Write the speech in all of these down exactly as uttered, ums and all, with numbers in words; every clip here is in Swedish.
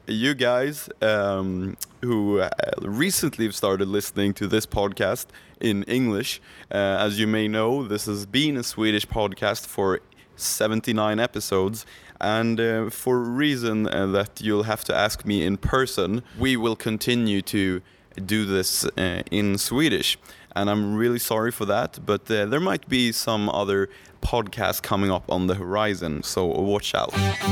you guys um, who uh, recently started listening to this podcast in English. Uh, as you may know, this has been a Swedish podcast for seventy-nine episodes. And uh, for a reason uh, that you'll have to ask me in person, we will continue to do this uh, in Swedish. And I'm really sorry for that, but uh, there might be some other podcasts coming up on the horizon, so watch out.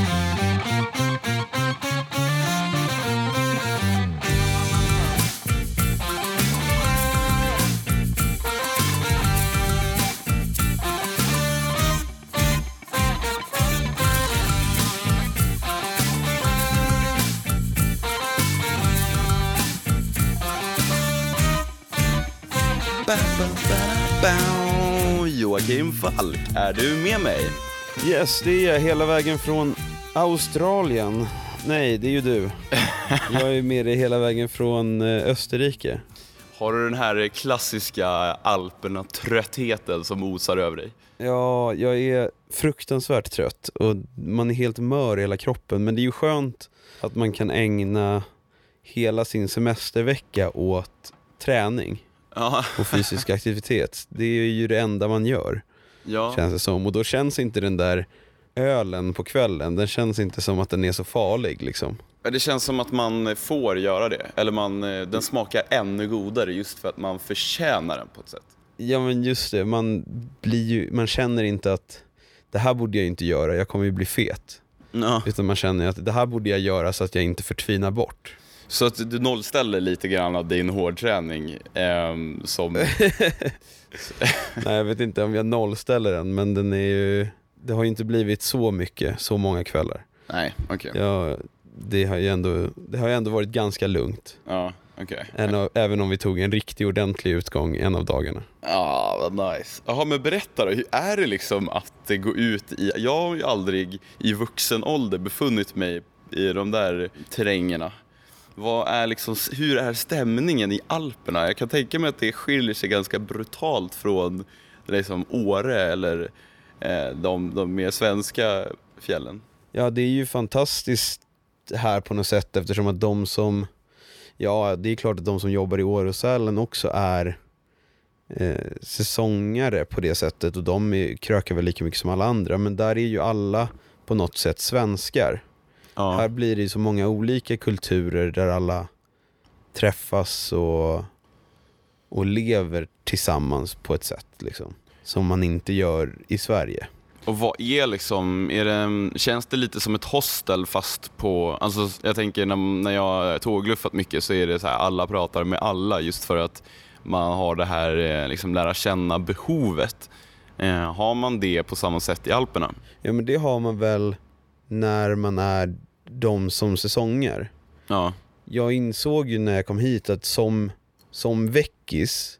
Joakim Falk, är du med mig? Yes, det är jag hela vägen från Australien. Nej, det är ju du. Jag är med dig hela vägen från Österrike. Har du den här klassiska Alperna-tröttheten som osar över dig? Ja, jag är fruktansvärt trött och man är helt mör i hela kroppen. Men det är ju skönt att man kan ägna hela sin semestervecka åt träning. Ja. Och fysisk aktivitet. Det är ju det enda man gör, ja. Känns det som. Och då känns inte den där ölen på kvällen, den känns inte som att den är så farlig liksom. Det känns som att man får göra det. Eller man, den smakar ännu godare just för att man förtjänar den på ett sätt. Ja, men just det, man blir ju, man känner inte att det här borde jag inte göra, jag kommer ju bli fet. Ja. Utan man känner att det här borde jag göra så att jag inte förtvinar bort. Så att du nollställer lite grann av din hårdträning eh, som... Nej, jag vet inte om jag nollställer den, men den är ju... Det har ju inte blivit så mycket, så många kvällar. Nej, okej. Okay. Ja, det har ju ändå, det har ju ändå varit ganska lugnt. Ja, okej. Okay. Även om vi tog en riktig ordentlig utgång en av dagarna. Ja, vad nice. Jaha, men berätta då, hur är det liksom att gå ut i... Jag har ju aldrig i vuxen ålder befunnit mig i de där terrängerna. Vad är liksom, hur är stämningen i Alperna? Jag kan tänka mig att det skiljer sig ganska brutalt från liksom Åre eller eh, de, de mer svenska fjällen. Ja, det är ju fantastiskt här på något sätt, eftersom att de som, ja, det är klart att de som jobbar i Åre och Sälen också är eh, säsongare på det sättet, och de är, krökar väl lika mycket som alla andra, men där är ju alla på något sätt svenskar. Ja. Här blir det så många olika kulturer där alla träffas och, och lever tillsammans på ett sätt liksom, som man inte gör i Sverige. Och vad är liksom, är det, känns det lite som ett hostel fast på, alltså jag tänker när, när jag tågluffat mycket så är det så här, alla pratar med alla just för att man har det här liksom lära känna behovet. Eh, har man det på samma sätt i Alperna? Ja, men det har man väl när man är de som säsonger. Ja. Jag insåg ju när jag kom hit att som, som veckis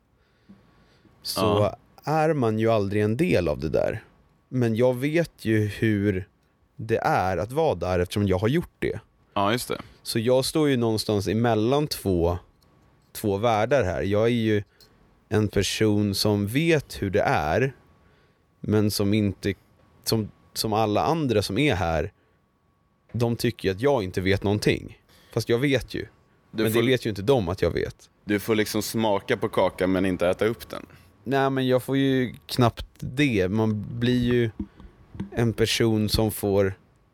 så ja. är man ju aldrig en del av det där. Men jag vet ju hur det är att vara där eftersom jag har gjort det. Ja, just det. Så jag står ju någonstans emellan två, två världar här. Jag är ju en person som vet hur det är, men som inte, som, som alla andra som är här, de tycker att jag inte vet någonting. Fast jag vet ju. Du men får, det vet ju inte de att jag vet. Du får liksom smaka på kakan men inte äta upp den. Nej, men jag får ju knappt det. Man blir ju en person som får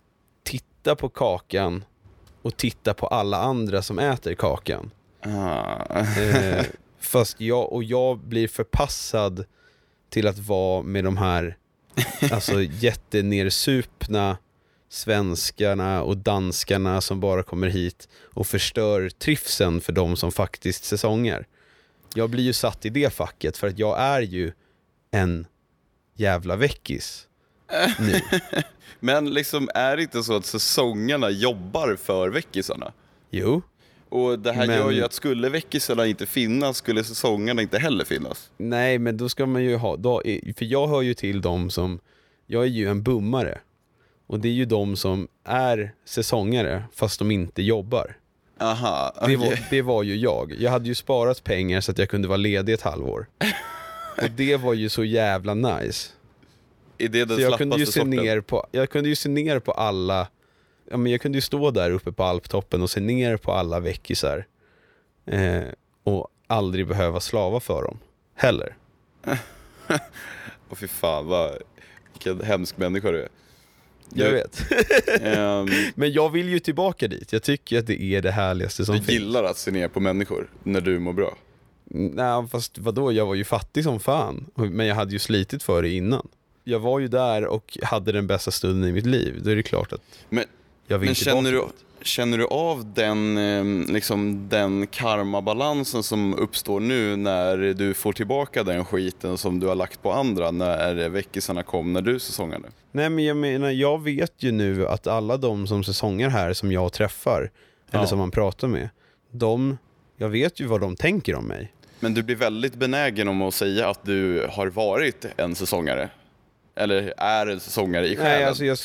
titta på kakan och titta på alla andra som äter kakan. Ah. eh, fast jag, och jag blir förpassad till att vara med de här alltså jättenersupna svenskarna och danskarna som bara kommer hit och förstör trivseln för de som faktiskt säsonger. Jag blir ju satt i det facket för att jag är ju en jävla veckis nu. Men liksom är det inte så att säsongerna jobbar för veckisarna? Jo. Och det här men... gör ju att skulle veckisarna inte finnas skulle säsongerna inte heller finnas. Nej, men då ska man ju ha då, för jag hör ju till dem som, jag är ju en bummare. Och det är ju de som är säsongare fast de inte jobbar. Aha, okay. det, var, det var ju jag. Jag hade ju sparat pengar så att jag kunde vara ledig ett halvår. Och det var ju så jävla nice. Är det den så jag kunde ju se sorten? ner på, jag kunde ju se ner på alla ja, men jag kunde ju stå där uppe på alptoppen och se ner på alla veckisar eh, och aldrig behöva slava för dem heller. Och fy fan, vad, vilken hemsk människa du är. Jag vet. um, Men jag vill ju tillbaka dit. Jag tycker att det är det härligaste som du finns. Du gillar att se ner på människor när du mår bra? Nej, fast vadå? Jag var ju fattig som fan. Men jag hade ju slitit för det innan. Jag var ju där och hade den bästa stunden i mitt liv. Då är det klart att men, jag vill men tillbaka känner du, dit. Känner du av den, liksom, den karmabalansen som uppstår nu när du får tillbaka den skiten som du har lagt på andra när veckisarna kom, när du säsongade? Nej, men jag menar, jag vet ju nu att alla de som säsonger här som jag träffar, eller ja. som man pratar med, de, jag vet ju vad de tänker om mig. Men du blir väldigt benägen om att säga att du har varit en säsongare. Eller är en säsongare i själen. Nej, alltså jag,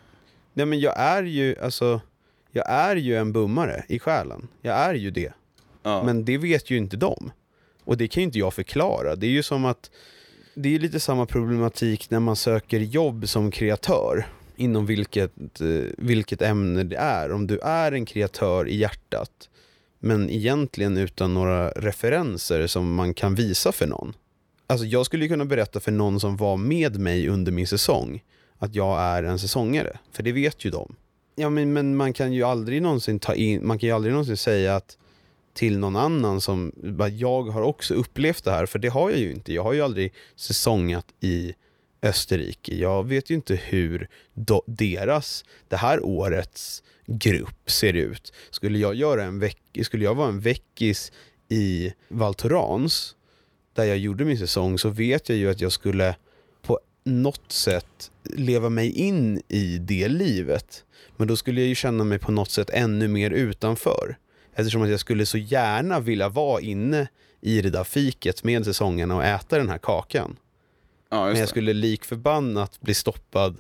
nej men jag är ju, alltså, jag är ju en bummare i själen. Jag är ju det. Ja. Men det vet ju inte de. Och det kan ju inte jag förklara. Det är ju som att, det är lite samma problematik när man söker jobb som kreatör. Inom vilket, vilket ämne det är. Om du är en kreatör i hjärtat, men egentligen utan några referenser som man kan visa för någon. Alltså jag skulle ju kunna berätta för någon som var med mig under min säsong att jag är en säsongare. För det vet ju de. Ja, men, men man kan ju aldrig någonsin ta in, man kan ju aldrig någonsin säga att till någon annan som, jag har också upplevt det här, för det har jag ju inte. Jag har ju aldrig säsongat i Österrike. Jag vet ju inte hur do, deras, det här årets grupp ser ut. Skulle jag göra en veck, skulle jag vara en veckis i Val Thorens där jag gjorde min säsong, så vet jag ju att jag skulle på något sätt leva mig in i det livet. Men då skulle jag ju känna mig på något sätt ännu mer utanför. Eftersom att jag skulle så gärna vilja vara inne i det där fiket med säsongerna och äta den här kakan. Ja, men jag skulle lik förbannat bli stoppad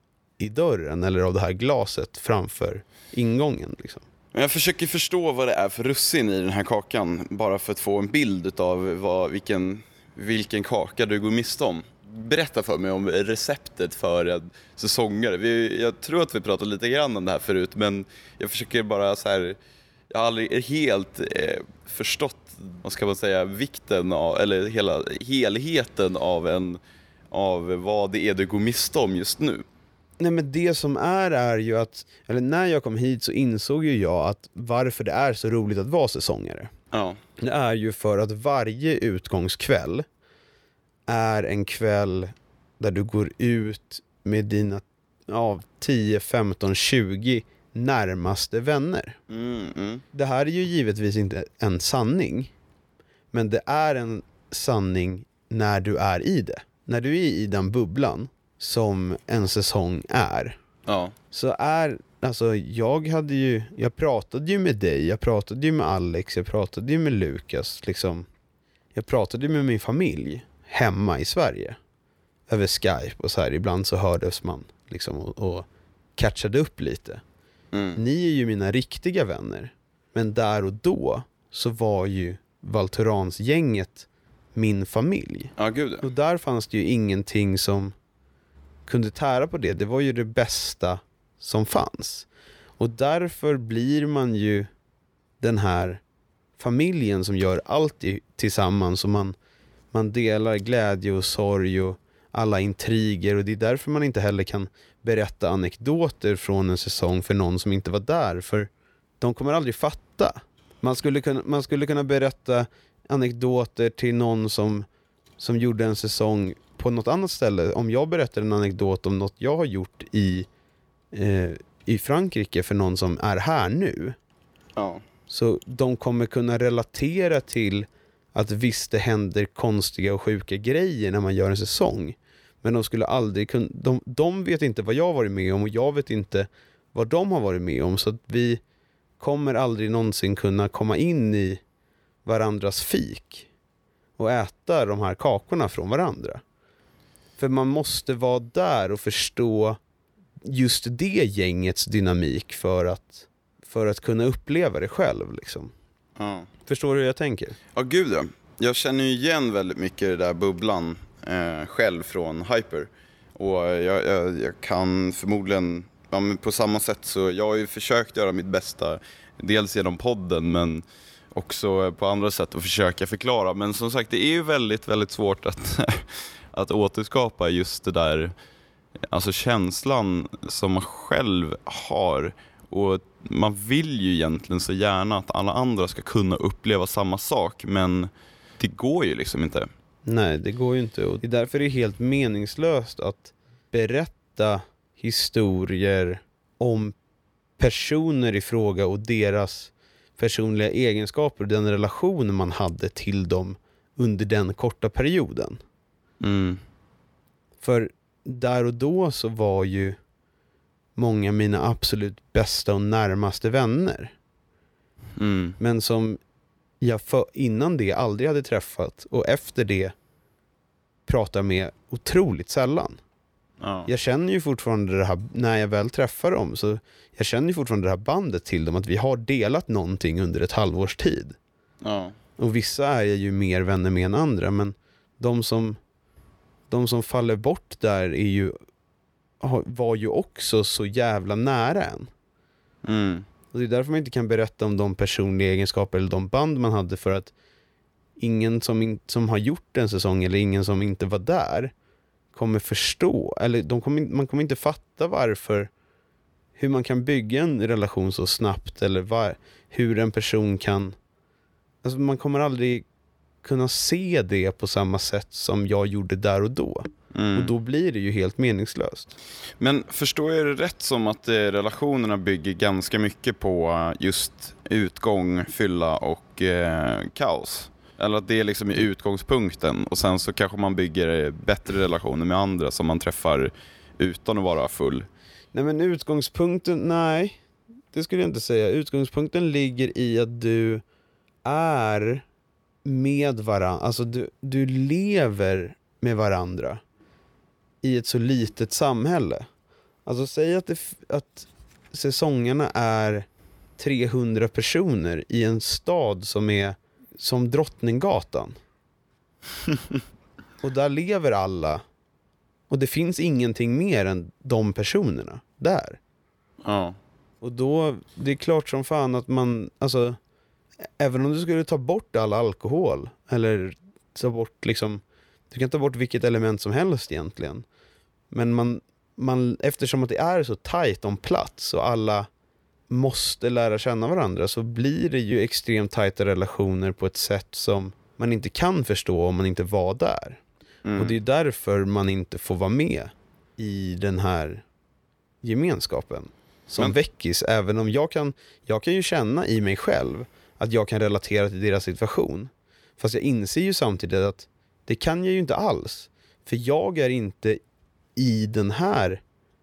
i dörren eller av det här glaset framför ingången liksom. Jag försöker förstå vad det är för russin i den här kakan, bara för att få en bild av vad, vilken, vilken kaka du går miste om. Berätta för mig om receptet för en säsongare. Vi, jag tror att vi pratade lite grann om det här förut, men jag försöker bara så här, jag har aldrig helt eh, förstått, vad ska man säga, vikten av, eller hela helheten av, en, av vad det är du går miste om just nu. Nej, men det som är är ju att, eller när jag kom hit så insåg ju jag att varför det är så roligt att vara säsongare. Ja. Det är ju för att varje utgångskväll är en kväll där du går ut med dina ja, tio, femton, tjugo närmaste vänner. Mm, mm. Det här är ju givetvis inte en sanning, men det är en sanning när du är i det. När du är i den bubblan som en säsong är. Ja. Så är, alltså jag hade ju, jag pratade ju med dig, jag pratade ju med Alex, jag pratade ju med Lukas liksom. Jag pratade ju med min familj hemma i Sverige över Skype och så här, ibland så hördes man liksom och, och catchade upp lite. Mm. Ni är ju mina riktiga vänner, men där och då så var ju Val Thorens gänget min familj. Ja, gud. Och där fanns det ju ingenting som kunde tära på det. Det var ju det bästa som fanns. Och därför blir man ju den här familjen som gör allt i, tillsammans. Och man, man delar glädje och sorg och alla intriger. Och det är därför man inte heller kan berätta anekdoter från en säsong för någon som inte var där. För de kommer aldrig fatta. Man skulle kunna, man skulle kunna berätta anekdoter till någon som, som gjorde en säsong på något annat ställe. Om jag berättar en anekdot om något jag har gjort i, eh, i Frankrike för någon som är här nu. Ja. Så de kommer kunna relatera till att visst det händer konstiga och sjuka grejer när man gör en säsong. Men de skulle aldrig kunna, de, de vet inte vad jag har varit med om och jag vet inte vad de har varit med om. Så att vi kommer aldrig någonsin kunna komma in i varandras fik och äta de här kakorna från varandra. För man måste vara där och förstå just det gängets dynamik för att, för att kunna uppleva det själv liksom. Ja. Förstår du hur jag tänker? Ja, gud ja. Jag känner ju igen väldigt mycket det där bubblan eh, själv från Hyper. Och jag, jag, jag kan förmodligen, ja, men på samma sätt så jag har ju försökt göra mitt bästa, dels genom podden men också på andra sätt att försöka förklara. Men som sagt, det är ju väldigt, väldigt svårt att, att återskapa just det där, alltså känslan som man själv har. Och man vill ju egentligen så gärna att alla andra ska kunna uppleva samma sak, men det går ju liksom inte. Nej, det går ju inte. Och det är därför det är helt meningslöst att berätta historier om personer i fråga och deras personliga egenskaper och den relation man hade till dem under den korta perioden. Mm. För där och då så var ju många av mina absolut bästa och närmaste vänner. Mm. Men som jag för, innan det aldrig hade träffat och efter det pratar med otroligt sällan. Ja. Jag känner ju fortfarande det här, när jag väl träffar dem, så jag känner ju fortfarande det här bandet till dem, att vi har delat någonting under ett halvårs tid. Ja. Och vissa är jag ju mer vänner med än andra, men de som de som faller bort där är ju var ju också så jävla nära en. Mm. Och det är därför man inte kan berätta om de personliga egenskaper eller de band man hade, för att ingen som, in, som har gjort en säsong eller ingen som inte var där kommer förstå, eller de kommer, man kommer inte fatta varför, hur man kan bygga en relation så snabbt, eller var, hur en person kan, alltså man kommer aldrig kunna se det på samma sätt som jag gjorde där och då. Mm. Och då blir det ju helt meningslöst. Men förstår jag det rätt som att eh, relationerna bygger ganska mycket på uh, just utgång, fylla och eh, kaos? Eller att det är liksom i utgångspunkten och sen så kanske man bygger bättre relationer med andra som man träffar utan att vara full? Nej, men utgångspunkten, nej, det skulle jag inte säga. Utgångspunkten ligger i att du är med varandra, alltså du, du lever med varandra i ett så litet samhälle. Alltså säg att, det, att säsongerna är trehundra personer i en stad som är som Drottninggatan. Och där lever alla. Och det finns ingenting mer än de personerna där. Ja. Och då, det är klart som fan att man, alltså, även om du skulle ta bort all alkohol, eller ta bort liksom, du kan ta bort vilket element som helst egentligen. Men man, man, eftersom att det är så tajt om plats och alla måste lära känna varandra, så blir det ju extremt tajta relationer på ett sätt som man inte kan förstå om man inte var där. Mm. Och det är därför man inte får vara med i den här gemenskapen som Men... väckis, även om jag kan, jag kan ju känna i mig själv att jag kan relatera till deras situation. Fast jag inser ju samtidigt att det kan jag ju inte alls. För jag är inte i den här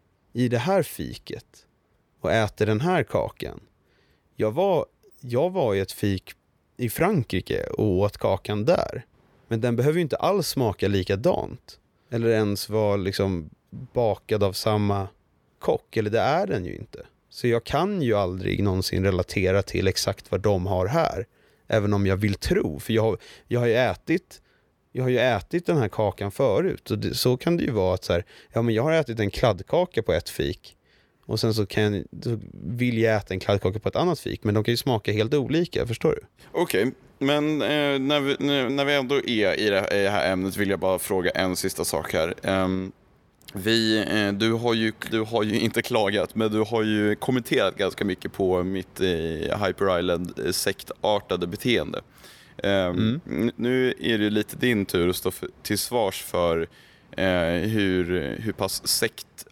i det här fiket och äter den här kakan. Jag var, jag var i ett fik i Frankrike och åt kakan där. Men den behöver ju inte alls smaka likadant. Eller ens vara liksom bakad av samma kock. Eller det är den ju inte. Så jag kan ju aldrig någonsin relatera till exakt vad de har här. Även om jag vill tro. För jag har, jag har ju ätit jag har ju ätit den här kakan förut. Och det, så kan det ju vara att så här, ja, men jag har ätit en kladdkaka på ett fik. Och sen så, kan jag, så vill jag äta en kladdkaka på ett annat fik. Men de kan ju smaka helt olika, förstår du? Okej, okay. Men eh, när, vi, när vi ändå är i det, i det här ämnet vill jag bara fråga en sista sak här. Um, vi, eh, du, har ju, du har ju inte klagat, men du har ju kommenterat ganska mycket på mitt eh, Hyper Island sektartade beteende. Um, mm. Nu är det lite din tur att stå för, till svars för eh, hur, hur pass sekt,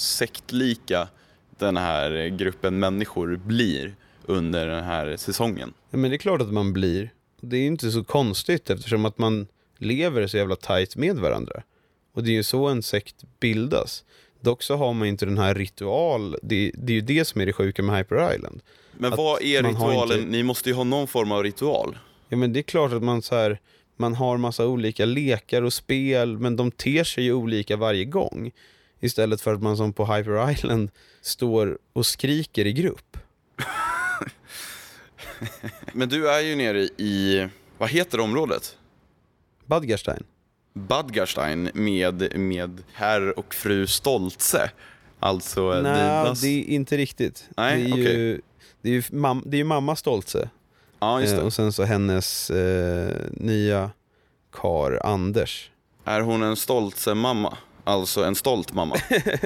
sektlika den här gruppen människor blir under den här säsongen. Ja, men det är klart att man blir. Det är ju inte så konstigt eftersom att man lever så jävla tajt med varandra. Och det är ju så en sekt bildas. Dock så har man inte den här ritual. Det, det är ju det som är det sjuka med Hyper Island. Men att vad är ritualen? Inte... Ni måste ju ha någon form av ritual. Ja, men det är klart att man så här, man har massa olika lekar och spel, men de ter sig ju olika varje gång. Istället för att man som på Hyper Island står och skriker i grupp. Men du är ju nere i, vad heter området? Badgarstein. Badgarstein med, med herr och fru Stoltze. Alltså Nej, Ninas... det är inte riktigt. Nej, det, är okej. ju, det, är ju mam, det är ju mamma Stoltze. Ja, just det. Eh, och sen så hennes eh, nya kar Anders. Är hon en stolt mamma? Alltså en stolt mamma.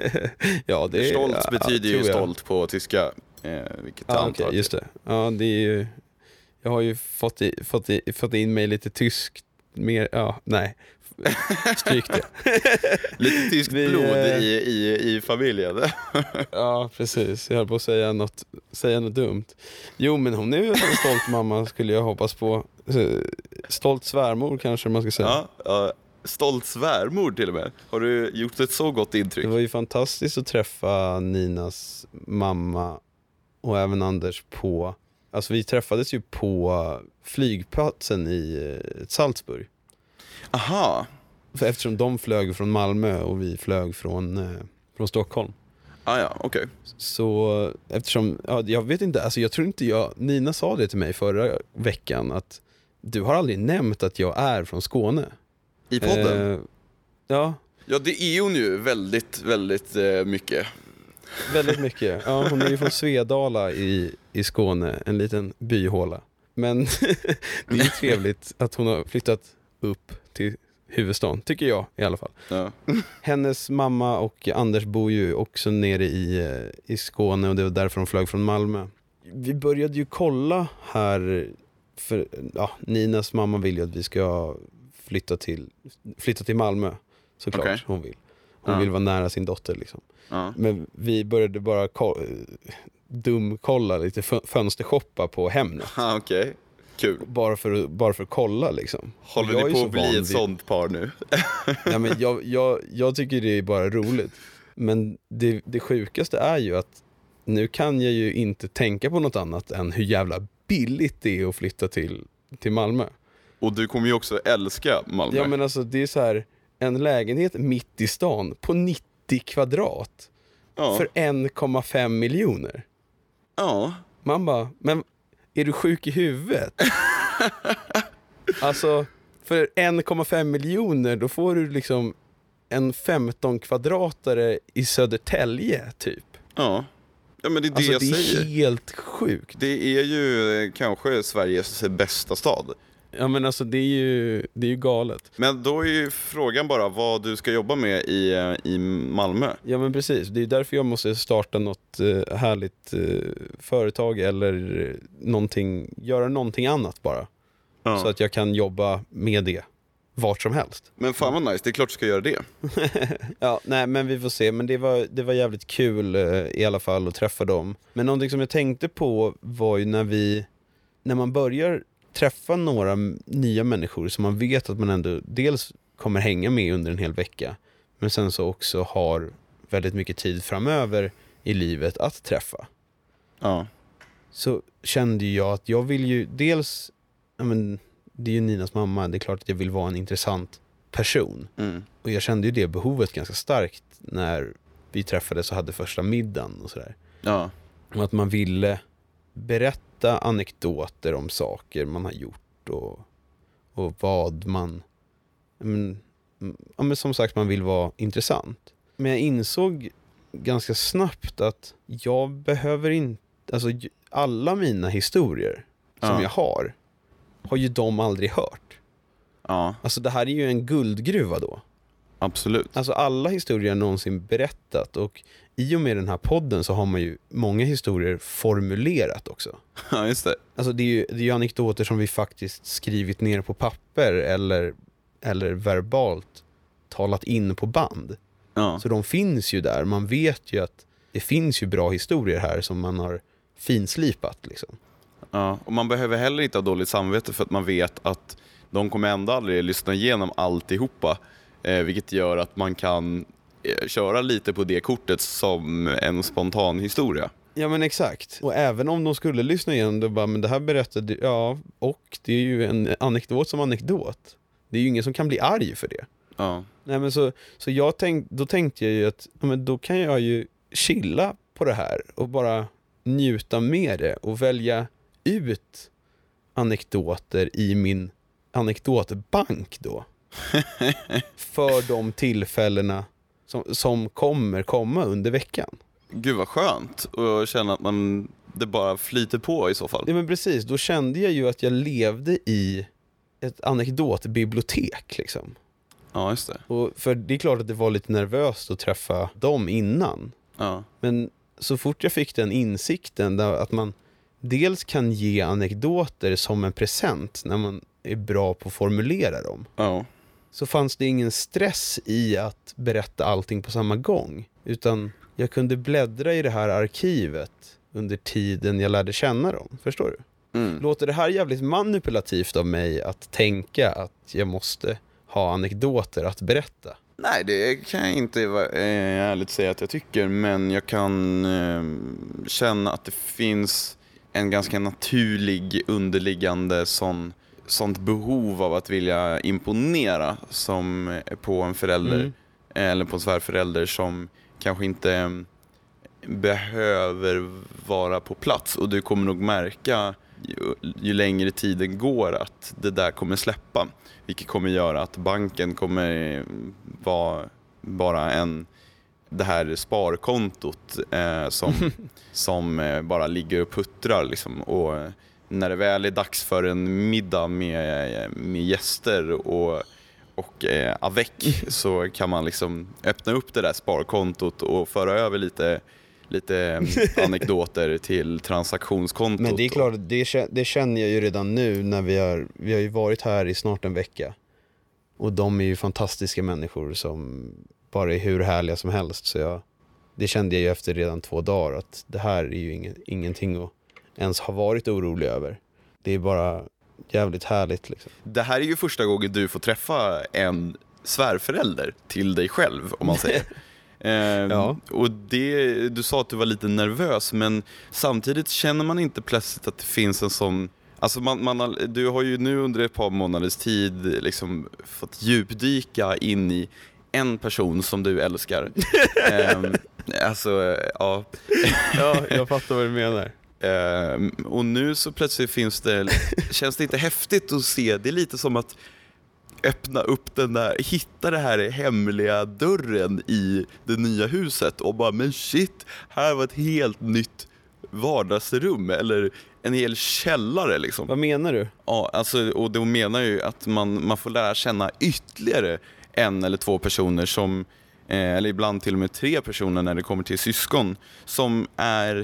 Ja, det är, Stolt ja, betyder ju tror jag. stolt på tyska. Eh, vilket jag Ja, antar okej, att just det. Ja, det är ju... Jag har ju fått, i, fått, i, fått in mig lite tysk mer... Ja, nej. Stryk det. Lite tyskt Vi, blod eh, i, i, i familjen. Ja, precis. Jag höll på att säga något, säga något dumt. Jo, men hon är ju en stolt mamma skulle jag hoppas på. Stolt svärmor kanske man ska säga. Ja, ja, stolt svärmor till och med. Har du gjort ett så gott intryck? Det var ju fantastiskt att träffa Ninas mamma och även Anders på... Alltså vi träffades ju på flygplatsen i eh, Salzburg. Aha. För eftersom de flög från Malmö och vi flög från, eh, från Stockholm. Ah, ja, okej. Så eftersom, ja, jag vet inte, alltså jag tror inte jag, Nina sa det till mig förra veckan att du har aldrig nämnt att jag är från Skåne. I podden? Eh, ja, Ja, det är hon ju väldigt, väldigt eh, mycket. väldigt mycket. Ja, hon är ju från Svedala i, i Skåne, en liten byhåla. Men det är ju trevligt att hon har flyttat upp till huvudstaden, tycker jag i alla fall. Ja. Hennes mamma och Anders bor ju också nere i, i Skåne och det var därför de flög från Malmö. Vi började ju kolla här, för ja, Ninas mamma vill ju att vi ska flytta till, flytta till Malmö, såklart. Okej. Hon vill. Hon Ja. vill vara nära sin dotter liksom. Ja. Men vi började bara ko- dumkolla lite, fö- fönstershoppa på Hemnet. Ah, okej. Kul. Bara för, bara för att kolla liksom. Håller Jag är ni på så att bli van ett vid- sånt par nu? Ja, men jag, jag, jag tycker det är bara roligt. Men det, det sjukaste är ju att nu kan jag ju inte tänka på något annat än hur jävla billigt det är att flytta till, till Malmö. Och du kommer ju också älska Malmö. Ja, men alltså det är så här, en lägenhet mitt i stan på nittio kvadrat ja. för en komma fem miljoner. Ja. Man bara, men är du sjuk i huvudet? Alltså, för en komma fem miljoner då får du liksom en femton kvadratare i Södertälje typ. Ja. Ja, men det är det Alltså jag det är säger. helt sjukt. Det är ju eh, kanske Sveriges bästa stad. Ja, men alltså det är ju, det är ju galet. Men då är ju frågan bara vad du ska jobba med i, eh, i Malmö. Ja, men precis. Det är därför jag måste starta något eh, härligt eh, företag eller eh, någonting, göra någonting annat bara. Ja. Så att jag kan jobba med det vart som helst. Men fan vad nice, det är klart du ska göra det. Ja, nej, men vi får se. Men det var, det var jävligt kul eh, i alla fall att träffa dem. Men någonting som jag tänkte på var ju när vi, när man börjar träffa några m- nya människor som man vet att man ändå dels kommer hänga med under en hel vecka, men sen så också har väldigt mycket tid framöver i livet att träffa. Ja. Så kände ju jag att jag vill ju dels, ja, men det är ju Ninas mamma, det är klart att jag vill vara en intressant person. Mm. Och jag kände ju det behovet ganska starkt när vi träffades och hade första middagen och sådär. Ja. Och att man ville berätta anekdoter om saker man har gjort och, och vad man... Men, ja, men som sagt, man vill vara intressant. Men jag insåg ganska snabbt att jag behöver inte... Alltså alla mina historier som Ja. jag har har ju de aldrig hört. Ja, Alltså det här är ju en guldgruva då. absolut. Alltså alla historier jag någonsin berättat, och i och med den här podden så har man ju många historier formulerat också. Ja, just det. Alltså det är ju, det är ju anekdoter som vi faktiskt skrivit ner på papper eller, eller verbalt talat in på band. Ja. Så de finns ju där. Man vet ju att det finns ju bra historier här som man har finslipat liksom. Ja. Och man behöver heller inte ha dåligt samvete för att man vet att de kommer ändå aldrig lyssna igenom alltihopa. Eh, vilket gör att man kan eh, köra lite på det kortet som en spontan historia. Ja, men exakt. Och även om de skulle lyssna igenom det bara, men det här berättade, ja, och det är ju en anekdot som anekdot. Det är ju ingen som kan bli arg för det. Ja. Nej, men så, så jag tänk, då tänkte jag ju att ja, men då kan jag ju chilla på det här och bara njuta med det och välja ut anekdoter i min anekdotbank då. För de tillfällena som, som kommer komma under veckan. Gud vad skönt. Och jag känner att man, det bara flyter på i så fall. Ja men precis, då kände jag ju att jag levde i ett anekdotbibliotek liksom. Ja, just det. Och för det är klart att det var lite nervöst att träffa dem innan. Ja. Men så fort jag fick den insikten där att man dels kan ge anekdoter som en present när man är bra på att formulera dem. Ja. Så fanns det ingen stress i att berätta allting på samma gång. Utan jag kunde bläddra i det här arkivet under tiden jag lärde känna dem. Förstår du? Mm. Låter det här jävligt manipulativt av mig att tänka att jag måste ha anekdoter att berätta? Nej, det kan jag inte eh, ärligt säga att jag tycker. Men jag kan eh, känna att det finns en ganska naturlig underliggande sån, sånt behov av att vilja imponera som på en förälder. Mm. Eller på en svärförälder som kanske inte behöver vara på plats. Och du kommer nog märka ju, ju längre tiden går att det där kommer släppa. Vilket kommer göra att banken kommer vara bara en, det här sparkontot eh, som, som eh, bara ligger och puttrar liksom. Och när det väl är dags för en middag med, med gäster och och eh, avec så kan man liksom öppna upp det där sparkontot och föra över lite, lite anekdoter till transaktionskontot. Men det är klart, det, det känner jag ju redan nu när vi har, vi har ju varit här i snart en vecka. Och de är ju fantastiska människor som bara är hur härliga som helst. Så jag, det kände jag ju efter redan två dagar att det här är ju ingen, ingenting att ens ha varit orolig över. Det är bara jävligt härligt liksom. Det här är ju första gången du får träffa en svärförälder till dig själv, om man säger. eh, Ja. Och det, du sa att du var lite nervös, men samtidigt känner man inte plötsligt att det finns en sån... Alltså man, man har, du har ju nu under ett par månaders tid liksom fått djupdyka in i en person som du älskar. eh, alltså, ja. Ja, jag fattar vad du menar. Uh, och nu så plötsligt finns det, känns det inte häftigt att se. Det är lite som att öppna upp den där, hitta det här hemliga dörren i det nya huset och bara, men shit, här var ett helt nytt vardagsrum eller en hel källare liksom. Vad menar du? Ja, alltså, och då menar ju att man, man får lära känna ytterligare en eller två personer som, eh, eller ibland till och med tre personer när det kommer till syskon, som är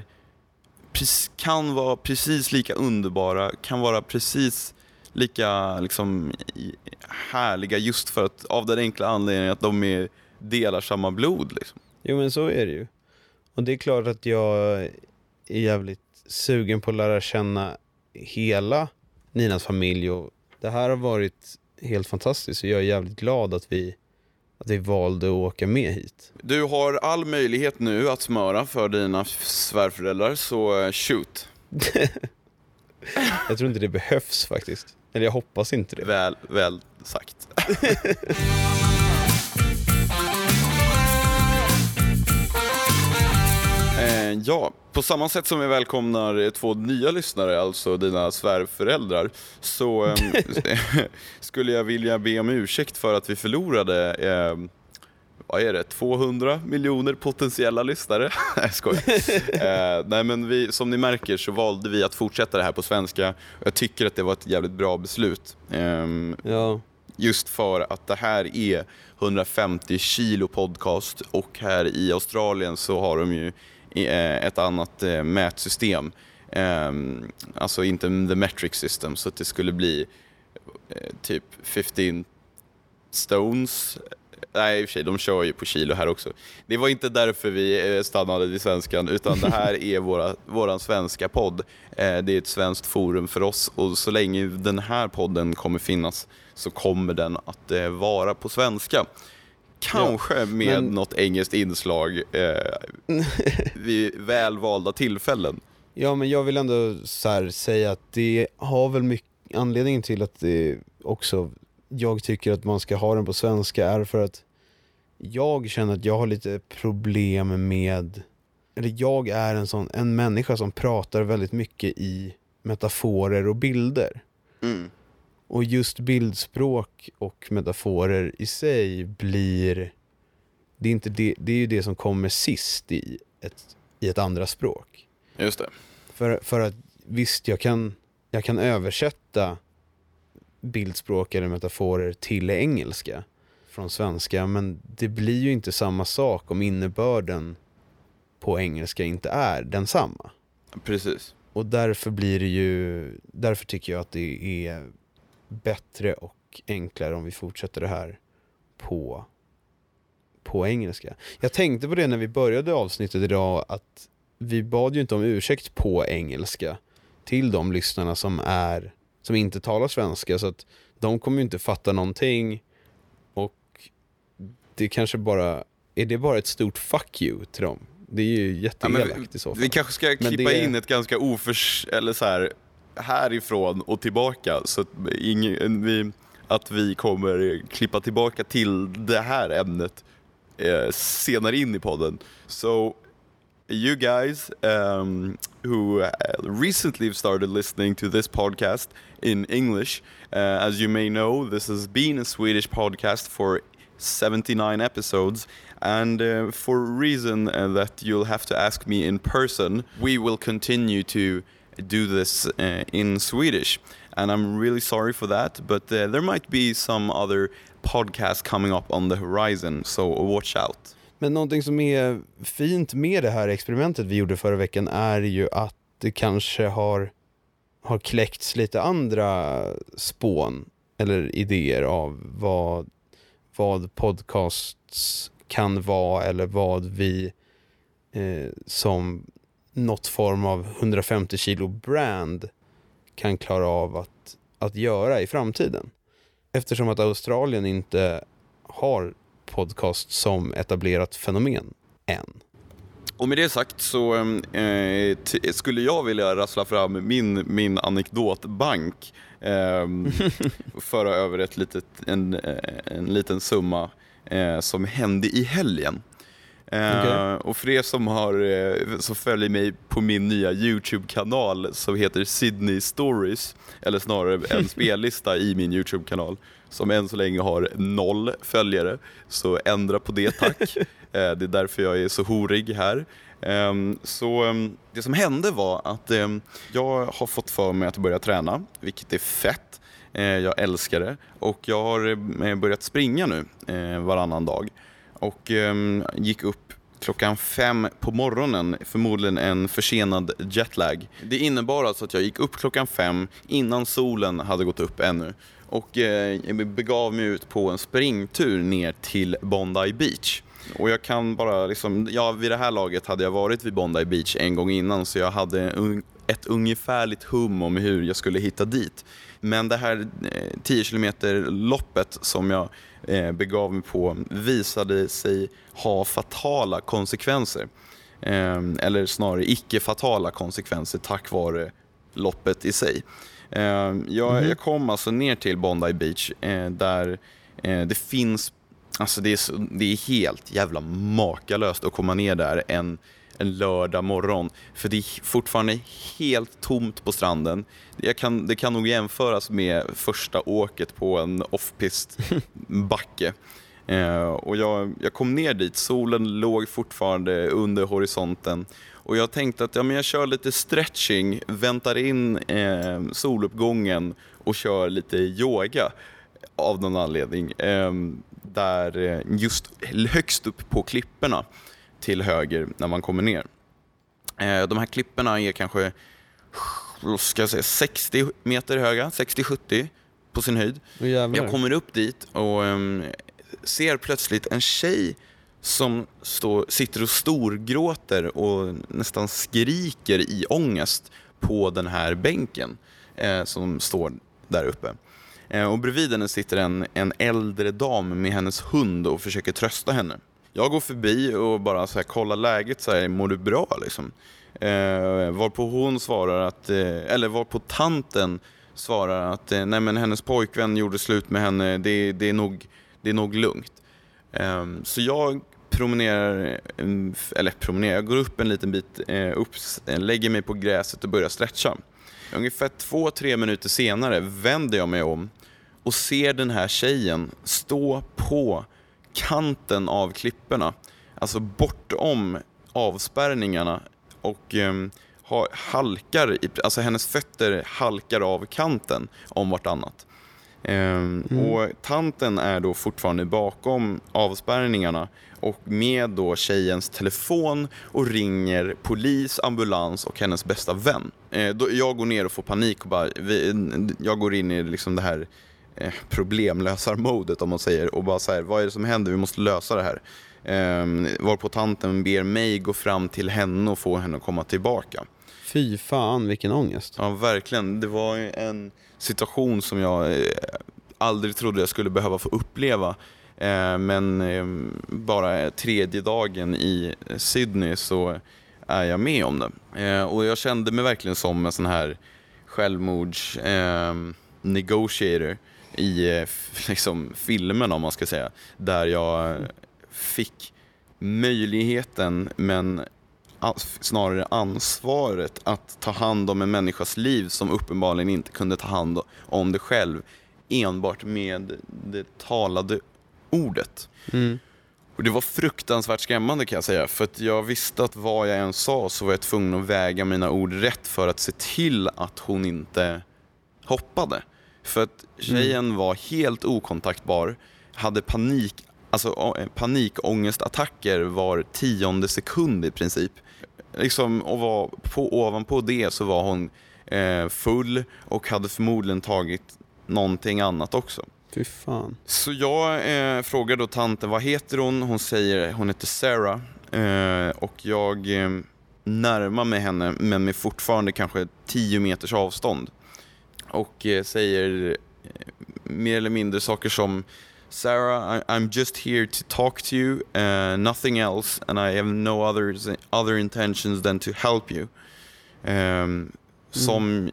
kan vara precis lika underbara, kan vara precis lika liksom härliga just för att av den enkla anledningen att de är, delar samma blod liksom. Jo men så är det ju. Och det är klart att jag är jävligt sugen på att lära känna hela Ninas familj och det här har varit helt fantastiskt och jag är jävligt glad att vi att vi valde att åka med hit. Du har all möjlighet nu att smöra för dina svärföräldrar, så shoot. Jag tror inte det behövs faktiskt. Eller jag hoppas inte det. Väl, väl sagt. eh, ja, på samma sätt som vi välkomnar två nya lyssnare, alltså dina svärföräldrar, så eh, skulle jag vilja be om ursäkt för att vi förlorade eh, vad är det, tvåhundra miljoner potentiella lyssnare. Nej, jag skojar. eh, nej, men vi, som ni märker så valde vi att fortsätta det här på svenska. Jag tycker att det var ett jävligt bra beslut. Eh, Ja. Just för att det här är hundrafemtio kilo podcast och här i Australien så har de ju eh, ett annat eh, mätsystem. Eh, alltså inte the metric system, så att det skulle bli eh, typ femton stones. Nej, i och för sig, de kör ju på kilo här också. Det var inte därför vi stannade vid svenskan, utan det här är våra, våran svenska podd. Det är ett svenskt forum för oss, och så länge den här podden kommer finnas så kommer den att vara på svenska. Kanske ja, med men... något engelskt inslag eh, vid välvalda tillfällen. Ja, men jag vill ändå så här säga att det har väl mycket anledningen till att det också... jag tycker att man ska ha den på svenska är för att jag känner att jag har lite problem med, eller jag är en sån en människa som pratar väldigt mycket i metaforer och bilder. Mm. Och just bildspråk och metaforer i sig blir det är, inte det, det är ju det som kommer sist i ett, i ett andra språk. Just det. För, för att visst, jag kan, jag kan översätta bildspråk eller metaforer till engelska från svenska, men det blir ju inte samma sak om innebörden på engelska inte är densamma. Precis. Och därför blir det ju, därför tycker jag att det är bättre och enklare om vi fortsätter det här på, på engelska. Jag tänkte på det när vi började avsnittet idag, att vi bad ju inte om ursäkt på engelska till de lyssnarna som är som inte talar svenska, så att de kommer ju inte fatta någonting, och det kanske bara är det bara ett stort fuck you till dem. Det är ju jätteelakt ja, i så fall. Vi kanske ska men klippa det... in ett ganska oförs... eller så här, härifrån och tillbaka, så att, ingen, vi, att vi kommer klippa tillbaka till det här ämnet eh, senare in i podden. So you guys um, who recently started listening to this podcast in English, uh, as you may know, this has been a Swedish podcast for seventy-nine episodes, and uh, for a reason uh, that you'll have to ask me in person, we will continue to do this uh, in Swedish, and I'm really sorry for that, but uh, there might be some other podcasts coming up on the horizon, so watch out. Men någonting som är fint med det här experimentet vi gjorde förra veckan är ju att det kanske har, har kläckts lite andra spån eller idéer av vad, vad podcasts kan vara, eller vad vi eh, som något form av hundrafemtio kilo brand kan klara av att, att göra i framtiden. Eftersom att Australien inte har podcast som etablerat fenomen än. Och med det sagt så eh, t- skulle jag vilja rassla fram min, min anekdotbank eh, och föra över ett litet, en, en liten summa eh, som hände i helgen. Eh, okay. Och för er som, har, eh, som följer mig på min nya YouTube-kanal som heter Sydney Stories, eller snarare en spellista i min YouTube-kanal som än så länge har noll följare, så ändra på det, tack. eh, det är därför jag är så horig här. eh, Så eh, det som hände var att eh, jag har fått för mig att börja träna, vilket är fett. eh, Jag älskar det. Och jag har eh, börjat springa nu eh, varannan dag. Och eh, gick upp klockan fem på morgonen, förmodligen en försenad jetlag. Det innebar alltså att jag gick upp klockan fem innan solen hade gått upp ännu. Och eh, jag begav mig ut på en springtur ner till Bondi Beach. Och jag kan bara liksom, ja, vid det här laget hade jag varit vid Bondi Beach en gång innan, så jag hade un- ett ungefärligt hum om hur jag skulle hitta dit. Men det här eh, tio kilometer loppet som jag eh, begav mig på visade sig ha fatala konsekvenser. Eh, eller snarare icke-fatala konsekvenser tack vare loppet i sig. Eh, jag, mm-hmm. jag kom alltså ner till Bondi Beach eh, där eh, det finns, alltså det är, så, det är helt jävla makalöst att komma ner där en en lördag morgon, för det är fortfarande helt tomt på stranden. Jag kan, det kan nog jämföras med första åket på en off-pist backe. Eh, och jag, jag kom ner dit, solen låg fortfarande under horisonten, och jag tänkte att ja, men jag kör lite stretching, väntar in eh, soluppgången och kör lite yoga av någon anledning. Eh, där just högst upp på klipporna till höger när man kommer ner. Eh, de här klipporna är kanske, ska jag säga, sextio meter höga, sextio sjuttio på sin höjd. Oh, jag kommer upp dit och eh, ser plötsligt en tjej som står, sitter och storgråter och nästan skriker i ångest på den här bänken eh, som står där uppe. Eh, och bredvid henne sitter en, en äldre dam med hennes hund och försöker trösta henne. Jag går förbi och bara så här kollar läget, så här, mår du bra liksom? Eh, varpå hon svarar att, eh, eller varpå tanten svarar att eh, nej, men hennes pojkvän gjorde slut med henne, det, det, är, nog, det är nog lugnt. Eh, så jag promenerar, eller promenerar, jag går upp en liten bit, eh, upp, lägger mig på gräset och börjar stretcha. Ungefär två, tre minuter senare vänder jag mig om och ser den här tjejen stå på kanten av klipporna, alltså bortom avspärrningarna, och um, ha, halkar, alltså hennes fötter halkar av kanten om vartannat. Um, mm. Och tanten är då fortfarande bakom avspärrningarna och med då tjejens telefon och ringer polis, ambulans och hennes bästa vän. Eh, då jag går ner och får panik och bara, vi, jag går in i liksom det här eh, problemlösarmodet, om man säger, och bara så här, vad är det som händer? Vi måste lösa det här. Eh, varpå tanten ber mig gå fram till henne och få henne att komma tillbaka. Fy fan, vilken ångest. Ja, verkligen. Det var en situation som jag eh, aldrig trodde jag skulle behöva få uppleva. Eh, men eh, bara tredje dagen i Sydney så är jag med om det. Eh, och jag kände mig verkligen som en sån här självmords eh, negotiator i eh, liksom filmen, om man ska säga. Där jag fick möjligheten, men snarare ansvaret att ta hand om en människas liv som uppenbarligen inte kunde ta hand om det själv enbart med det talade ordet. Mm. Och det var fruktansvärt skrämmande, kan jag säga, för att jag visste att vad jag än sa så var jag tvungen att väga mina ord rätt för att se till att hon inte hoppade. För att tjejen mm. var helt okontaktbar, hade panik, alltså panikångestattacker var tionde sekund i princip. Liksom, och var på, ovanpå det så var hon eh, full och hade förmodligen tagit någonting annat också. Fy fan. Så jag eh, frågar då tanten, vad heter hon? Hon säger, hon heter Sarah. Eh, och jag eh, närmar mig henne, men med fortfarande kanske tio meters avstånd. Och eh, säger eh, mer eller mindre saker som: Sarah, I, I'm just here to talk to you, uh, nothing else, and I have no others, other intentions than to help you. Um, mm. Som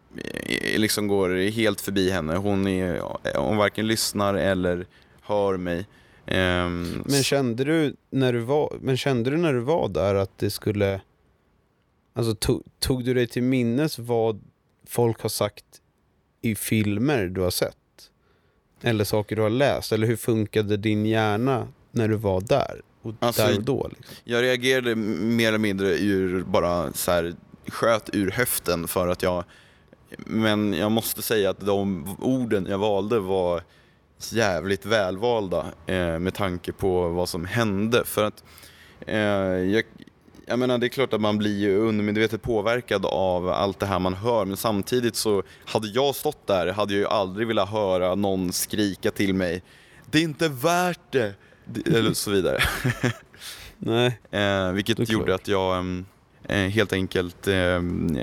liksom går helt förbi henne. Hon, är, hon varken lyssnar eller hör mig. Um, men kände du när du var, men kände du när du var där att det skulle, alltså tog, tog du dig till minnes vad folk har sagt i filmer du har sett? Eller saker du har läst? Eller hur funkade din hjärna när du var där? Och alltså, där och då liksom? Jag reagerade mer eller mindre ur bara så här, sköt ur höften för att jag... Men jag måste säga att de orden jag valde var jävligt välvalda eh, med tanke på vad som hände. För att eh, jag... Jag menar, det är klart att man blir ju undermedvetet påverkad av allt det här man hör. Men samtidigt så hade jag stått där, hade jag ju aldrig velat höra någon skrika till mig: det är inte värt det, eller så vidare. Nej. eh, vilket gjorde klart. Att jag eh, helt enkelt eh,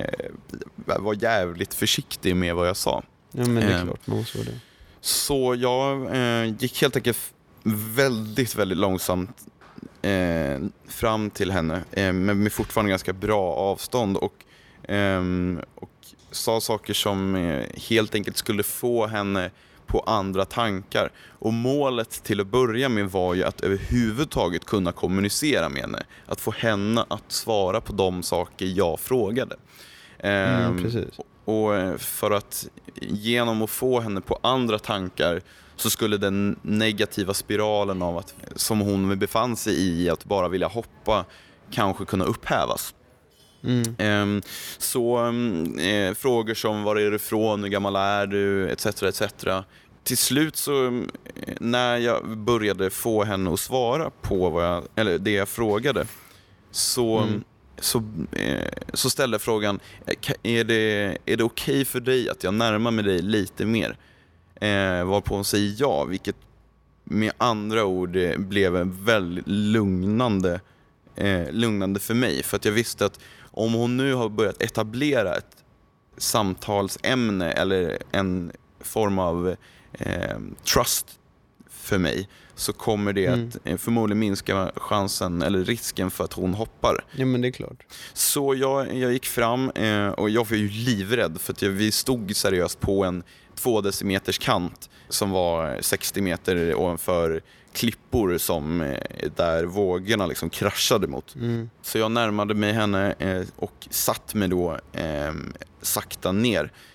var jävligt försiktig med vad jag sa. Ja, men det är eh, klart, man måste vara det. Så jag eh, gick helt enkelt väldigt, väldigt långsamt Eh, fram till henne, eh, men med fortfarande ganska bra avstånd, och, eh, och sa saker som eh, helt enkelt skulle få henne på andra tankar. Och målet till att börja med var ju att överhuvudtaget kunna kommunicera med henne, att få henne att svara på de saker jag frågade. Eh, mm, precis. Och för att genom att få henne på andra tankar så skulle den negativa spiralen av att, som hon befann sig i, att bara vilja hoppa, kanske kunna upphävas. Mm. Um, så um, eh, frågor som: var är du ifrån, hur gammal är du, etc, et cetera. Till slut så eh, när jag började få henne att svara på vad jag, eller det jag frågade, så mm. så, eh, så ställde jag frågan: är det, är det okej för dig att jag närmar mig dig lite mer? Eh, varpå hon säger ja, vilket med andra ord blev väldigt lugnande, eh, lugnande för mig. För att jag visste att om hon nu har börjat etablera ett samtalsämne eller en form av eh, trust för mig, så kommer det mm. att eh, förmodligen minska chansen eller risken för att hon hoppar. Ja, men det är klart. Så jag, jag gick fram eh, och jag var ju livrädd för att jag, vi stod seriöst på en två decimeters kant som var sextio meter ovanför klippor som eh, där vågorna liksom kraschade mot. Mm. Så jag närmade mig henne eh, och satt mig då eh, sakta ner.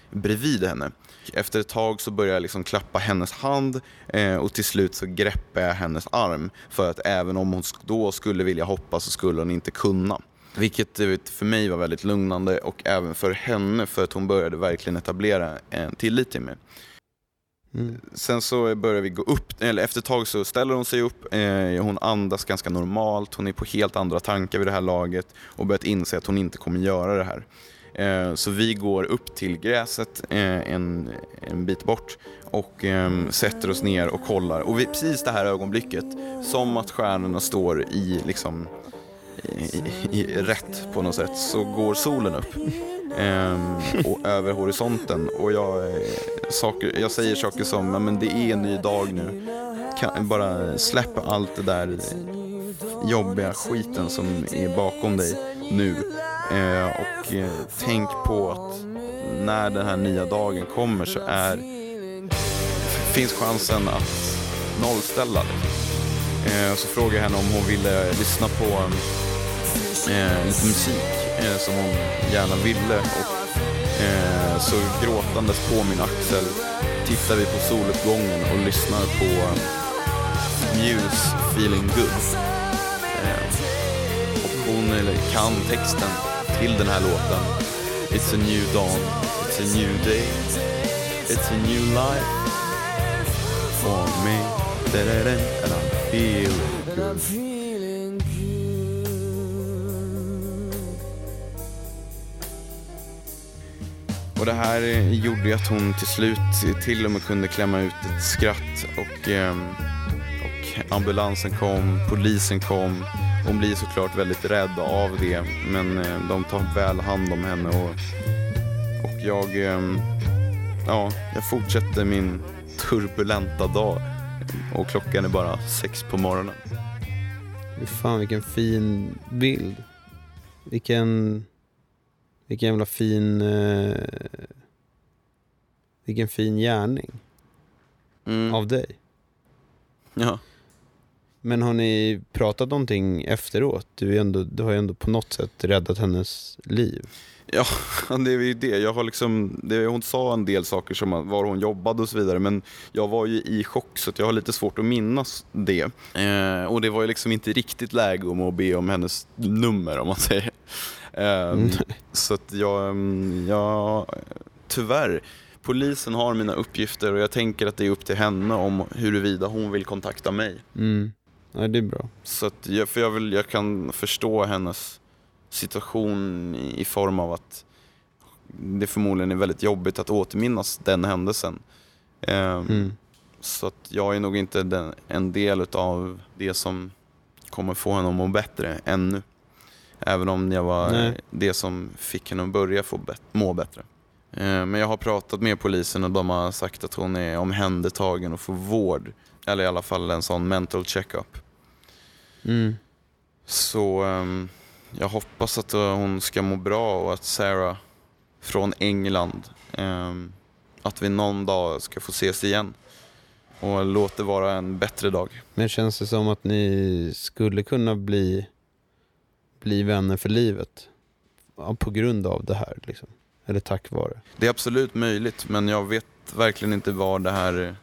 bredvid henne. Efter ett tag så börjar jag liksom klappa hennes hand eh, och till slut så greppar jag hennes arm, för att även om hon då skulle vilja hoppa så skulle hon inte kunna. Vilket vet, för mig var väldigt lugnande, och även för henne, för att hon började verkligen etablera en tillit till mig. Mm. Sen så börjar vi gå upp, eller efter ett tag så ställer hon sig upp, eh, hon andas ganska normalt, hon är på helt andra tankar vid det här laget och börjat inse att hon inte kommer göra det här. Eh, så vi går upp till gräset eh, en, en bit bort och eh, sätter oss ner och kollar, och vid precis det här ögonblicket, som att stjärnorna står i liksom i, i, i rätt på något sätt, så går solen upp. Um, och över horisonten, och jag, eh, saker, jag säger saker som ja, men det är en ny dag nu, kan, bara släppa allt det där jobbiga skiten som är bakom dig nu, uh, och uh, tänk på att när den här nya dagen kommer så är finns chansen att nollställa det. Uh, så frågar jag henne om hon ville lyssna på uh, lite musik Eh, som hon gärna ville, och eh, så gråtandes på min axel tittar vi på soluppgången och lyssnar på Muse Feeling Good. Eh, och hon eller, kan texten till den här låten. It's a new dawn, it's a new day, it's a new life for me, and I'm feeling good. Och det här gjorde att hon till slut till och med kunde klämma ut ett skratt, och, och ambulansen kom, polisen kom. Hon blir såklart väldigt rädd av det, men de tar väl hand om henne, och, och jag, ja, jag fortsätter min turbulenta dag, och klockan är bara sex på morgonen. Fan, vilken fin bild. Vilken... Vilken jävla fin... Eh, vilken fin gärning. Mm. Av dig. Ja. Men har ni pratat någonting efteråt? Du, är ändå, du har ju ändå på något sätt räddat hennes liv. Ja, det är ju det. Jag har liksom, det, hon sa en del saker som var hon jobbade och så vidare, men jag var ju i chock, så att jag har lite svårt att minnas det. Eh, och det var ju liksom inte riktigt läge om att be om hennes nummer, om man säger. Eh, mm. Så att jag, jag, tyvärr, polisen har mina uppgifter, och jag tänker att det är upp till henne om huruvida hon vill kontakta mig. Mm. Ja, det är bra. Så att jag, för jag, vill, jag kan förstå hennes situation i form av att det förmodligen är väldigt jobbigt att återminnas den händelsen. Um, mm. Så att jag är nog inte den, en del av det som kommer få henne att må bättre ännu. Även om jag var Nej. det som fick henne att börja få bet- må bättre. Uh, men jag har pratat med polisen, och de har sagt att hon är omhändertagen och får vård. Eller i alla fall en sån mental check-up. Mm. Så... Um, jag hoppas att hon ska må bra, och att Sarah från England, eh, att vi någon dag ska få ses igen. Och låt det vara en bättre dag. Men känns det som att ni skulle kunna bli, bli vänner för livet? Ja, på grund av det här liksom. Eller tack vare? Det är absolut möjligt, men jag vet verkligen inte vad det här,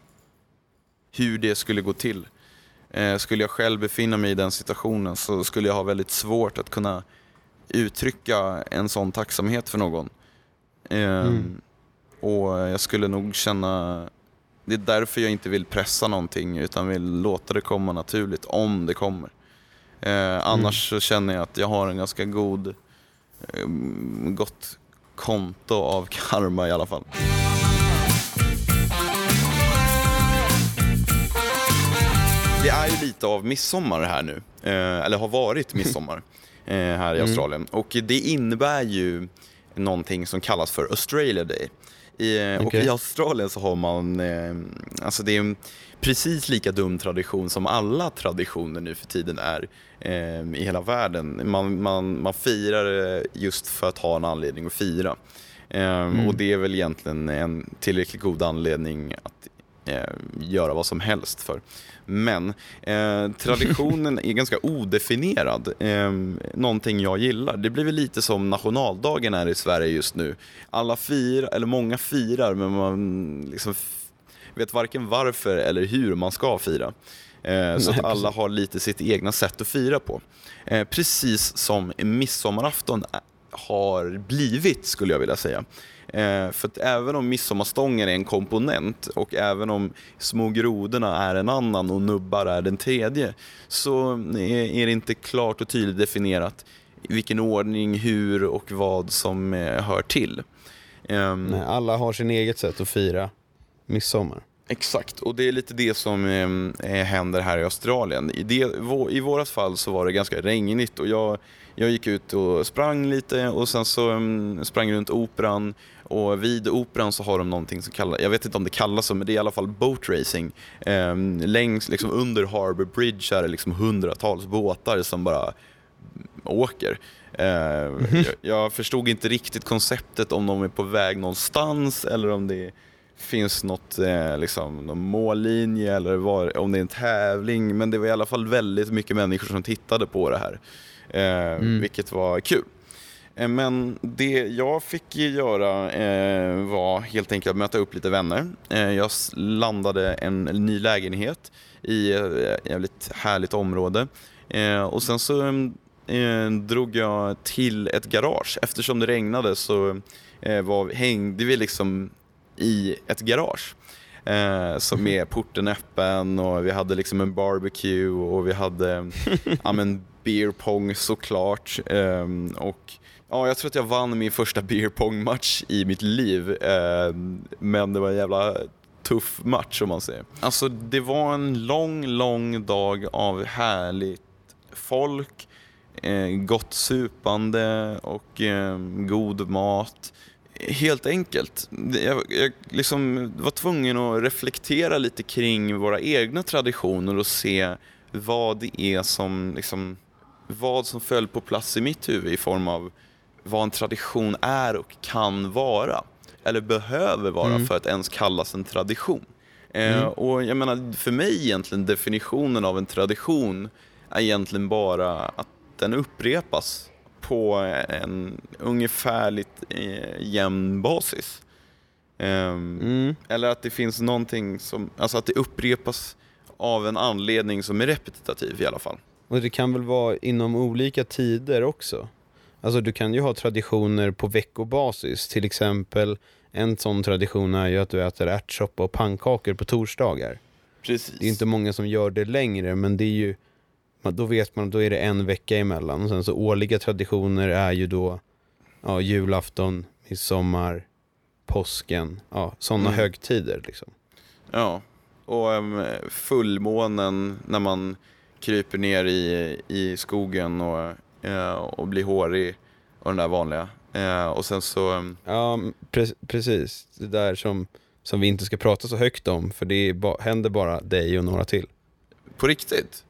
hur det skulle gå till. Eh, skulle jag själv befinna mig i den situationen, så skulle jag ha väldigt svårt att kunna uttrycka en sån tacksamhet för någon. Eh, mm. Och jag skulle nog känna... Det är därför jag inte vill pressa någonting, utan vill låta det komma naturligt om det kommer. Eh, annars mm. så känner jag att jag har en ganska god eh, gott konto av karma i alla fall. Det är ju lite av midsommar här nu, eh, eller har varit midsommar eh, här i Australien. Mm. Och det innebär ju någonting som kallas för Australia Day. I, okay. Och i Australien så har man, eh, alltså det är en precis lika dum tradition som alla traditioner nu för tiden är eh, i hela världen. Man, man, man firar just för att ha en anledning att fira. Eh, mm. Och det är väl egentligen en tillräckligt god anledning att eh, göra vad som helst för. Men eh, traditionen är ganska odefinierad. Eh, någonting jag gillar. Det blir väl lite som nationaldagen är i Sverige just nu. Alla firar, eller många firar, men man liksom f- vet varken varför eller hur man ska fira. Eh, så att alla har lite sitt egna sätt att fira på. Eh, precis som midsommarafton har blivit, skulle jag vilja säga. Eh, för att även om midsommarstången är en komponent och även om små grodorna är en annan och nubbar är den tredje, så är, är det inte klart och tydligt definierat vilken ordning, hur och vad som eh, hör till. Eh, Nej, alla har sin eget sätt att fira midsommar. Exakt, och det är lite det som eh, händer här i Australien. I, det, I vårat fall så var det ganska regnigt och jag, jag gick ut och sprang lite och sen så um, sprang runt operan. Och vid operan så har de någonting som kallas, jag vet inte om det kallas så, men det är i alla fall boat racing. Eh, längs, liksom under Harbour Bridge är det liksom hundratals båtar som bara åker. Eh, mm-hmm. jag, jag förstod inte riktigt konceptet om de är på väg någonstans eller om det finns något eh, liksom, någon mållinje eller var, om det är en tävling. Men det var i alla fall väldigt mycket människor som tittade på det här. Eh, mm. Vilket var kul. Men det jag fick göra eh, var helt enkelt att möta upp lite vänner. Eh, jag landade en ny lägenhet i ett jävligt härligt område. Eh, och sen så eh, drog jag till ett garage. Eftersom det regnade så eh, var, hängde vi liksom i ett garage. Eh, som är porten öppen och vi hade liksom en barbecue och vi hade ja, men beer pong såklart. Eh, och ja, jag tror att jag vann min första beer pong match i mitt liv. Eh, men det var en jävla tuff match om man säger. Alltså det var en lång, lång dag av härligt folk, eh, gott supande och eh, god mat. Helt enkelt. Jag, jag liksom var tvungen att reflektera lite kring våra egna traditioner och se vad det är som liksom, vad som föll på plats i mitt huvud i form av vad en tradition är och kan vara eller behöver vara mm. för att ens kallas en tradition. Mm. Eh, och jag menar, för mig egentligen definitionen av en tradition är egentligen bara att den upprepas på en ungefärligt eh, jämn basis. Eh, mm. Eller att det finns någonting som, alltså att det upprepas av en anledning som är repetitiv i alla fall. Och det kan väl vara inom olika tider också. Alltså du kan ju ha traditioner på veckobasis. Till exempel en sån tradition är ju att du äter ärtsoppa och pannkakor på torsdagar. Precis. Det är inte många som gör det längre, men det är ju, då vet man, då är det en vecka emellan. Och sen så årliga traditioner är ju då ja, julafton, midsommar, påsken, ja, sådana mm. högtider liksom. Ja, och um, fullmånen när man kryper ner i, i skogen och och bli hårig och den där vanliga. Och sen så... Ja, pre- precis. Det där som, som vi inte ska prata så högt om. För det ba- händer bara dig och några till. På riktigt?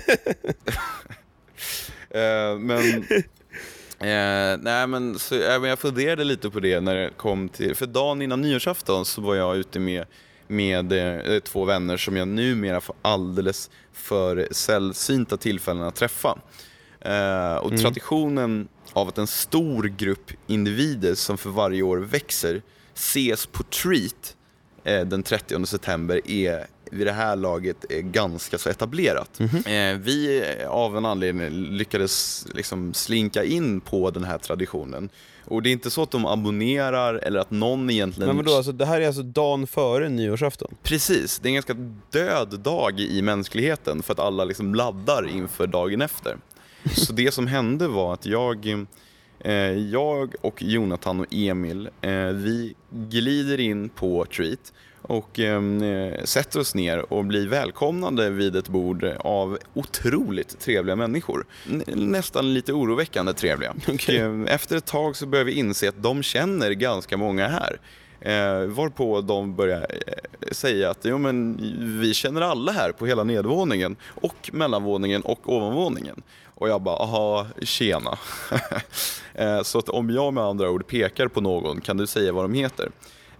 men... Eh, nej men så, äh, jag funderade lite på det när det kom till... För dagen innan nyårsafton så var jag ute med, med eh, två vänner som jag numera får alldeles för sällsynta tillfällen att träffa. Uh, och mm. traditionen av att en stor grupp individer som för varje år växer ses på Treat uh, den trettionde september är vid det här laget är ganska så etablerat. Mm-hmm. Uh, vi av en anledning lyckades liksom slinka in på den här traditionen. Och det är inte så att de abonnerar eller att någon egentligen... Men vadå, alltså, det här är alltså dagen före nyårsafton? Precis, det är en ganska död dag i mänskligheten för att alla liksom laddar inför dagen efter. Så det som hände var att jag, eh, jag och Jonathan och Emil, eh, vi glider in på Treat och eh, sätter oss ner och blir välkomnade vid ett bord av otroligt trevliga människor. N- nästan lite oroväckande trevliga. Okay. Och, eh, efter ett tag så börjar vi inse att de känner ganska många här. Eh, varpå de börjar eh, säga att jo, men vi känner alla här på hela nedvåningen och mellanvåningen och ovanvåningen. Och jag bara, aha, tjena. eh, så att om jag med andra ord pekar på någon, kan du säga vad de heter?